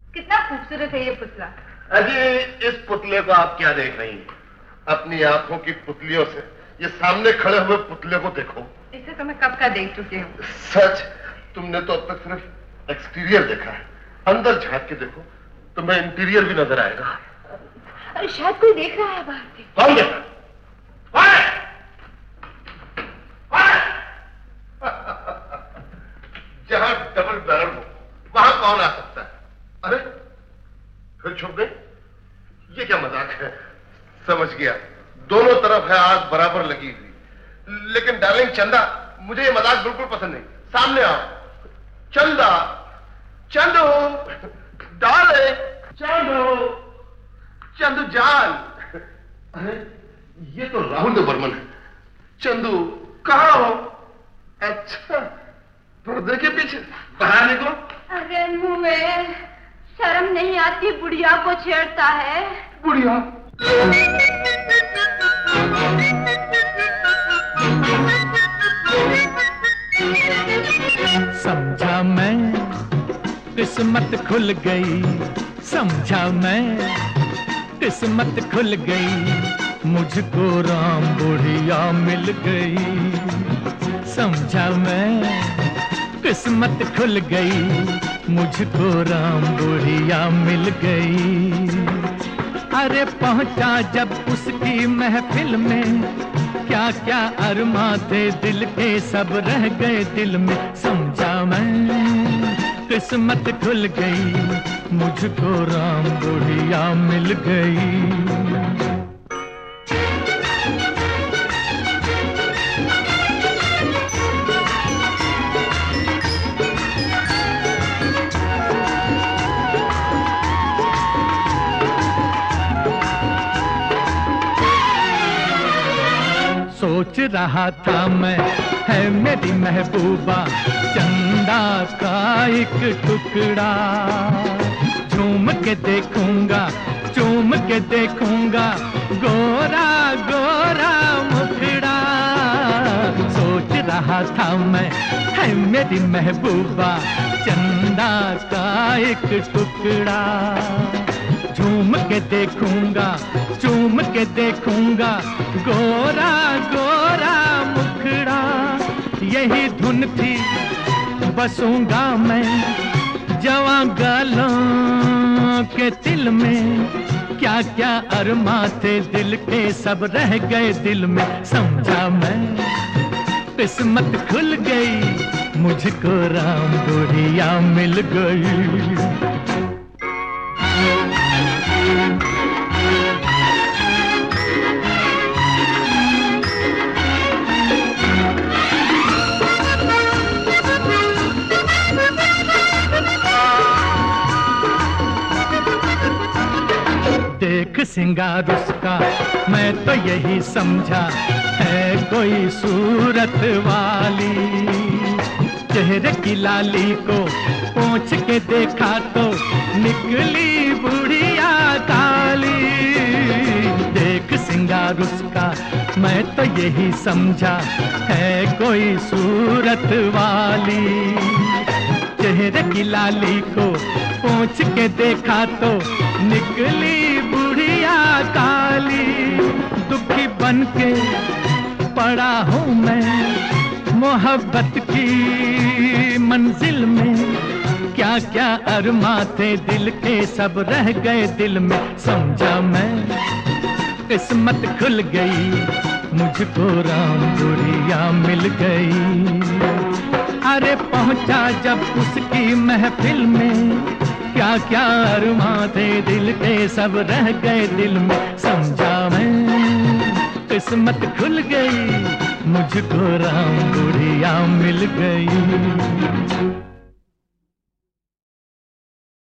कितना खूबसूरत है ये पुतला। अजी इस पुतले को आप क्या देख रही हैं? अपनी आंखों की पुतलियों से ये सामने खड़े हुए पुतले को देखो। इसे तो मैं कब का देख चुकी हूँ। सच? तुमने तो अब तक सिर्फ एक्सटीरियर देखा है, अंदर झांक के देखो तुम्हें इंटीरियर भी नजर आएगा। अरे शायद कोई देख रहा है बाहर से। कौन देख रहा? जहां डबल बैरल हो वहां कौन आ सकता है? अरे फिर छुप गए? ये क्या मजाक है? समझ गया, दोनों तरफ है आग बराबर लगी हुई। लेकिन डार्लिंग चंदा, मुझे ये मजाक बिल्कुल पसंद नहीं। सामने आओ। चंदा, चंदू, डार्लिंग, चंदू, चंदू जान। अरे ये तो राहुल बर्मन है। चंदू कहाँ हो? अच्छा, पर्दे के पीछे। बाहर निकलो। अरे मुझे शर्म नहीं आती, बुढ़िया को छेड़ता है। बुढ़िया? समझा मैं, किस्मत खुल गई। समझा मैं, किस्मत खुल गई। मुझको राम बुढ़िया मिल गई। समझा मैं, किस्मत खुल गई। मुझको राम बुढ़िया मिल गई। अरे पहुंचा जब उसकी महफिल में, क्या क्या अरमा थे दिल के सब रह गए दिल में। समझा मैं, किस्मत खुल गई। मुझको राम बुढ़िया मिल गई। सोच रहा था मैं, है मेरी महबूबा चंदा का एक टुकड़ा। झूम के देखूंगा, चूम के देखूंगा गोरा गोरा मुखड़ा। सोच रहा था मैं, है मेरी महबूबा चंदा का एक टुकड़ा। झूम के देखूंगा, चूम के देखूंगा गोरा गोरा मुखड़ा। यही धुन थी बसूंगा मैं जवां गालों के दिल में। क्या क्या अरमा थे दिल के सब रह गए दिल में। समझा मैं, किस्मत खुल गई। मुझको राम बुढ़िया मिल गई। देख सिंगार उसका मैं तो यही समझा, है कोई सूरत वाली। चेहरे की लाली को पोंछ के देखा तो निकली बुढ़िया काली। देख सिंगार उसका मैं तो यही समझा, है कोई सूरत वाली। चेहरे की लाली को पोंछ के देखा तो निकली बुढ़िया काली। दुखी बन के पड़ा हूँ मैं मोहब्बत की मंजिल में। क्या क्या अरमा थे दिल के सब रह गए दिल में। समझा मैं, किस्मत खुल गई। मुझको राम बुढ़िया मिल गई। अरे पहुंचा जब उसकी महफिल में, क्या क्या अरमा थे दिल के सब रह गए दिल में। समझा मैं, किस्मत खुल गई। मुझको राम बुढ़िया मिल गई।